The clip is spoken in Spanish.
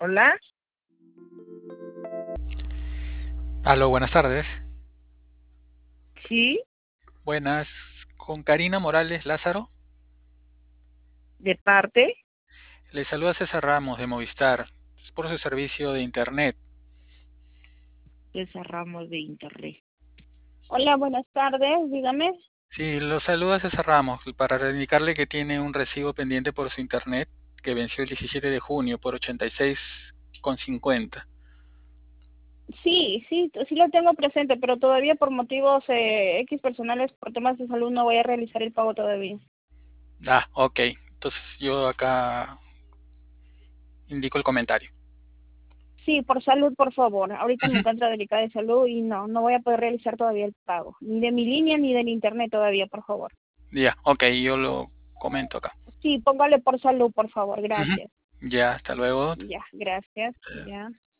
Hola, Aló, buenas tardes. sí, Buenas, con Karina Morales Lázaro. de parte, Le saluda César Ramos de Movistar. Es por su servicio de internet. de Ramos de Internet. Hola, buenas tardes, dígame. Sí, lo saluda César Ramos para indicarle que tiene un recibo pendiente por su internet que venció el 17 de junio por 86,50. Sí, sí, sí lo tengo presente, pero todavía por motivos X personales, por temas de salud, no voy a realizar el pago todavía. Ah, ok. Entonces yo acá indico el comentario. Sí, por salud, por favor. Ahorita me encuentro delicada de salud y no voy a poder realizar todavía el pago, ni de mi línea ni del internet todavía, por favor. Ya, ok, yo lo comento acá. Sí, póngale por salud, por favor, Ujú. gracias. Ya, hasta luego. Ya, gracias, ya.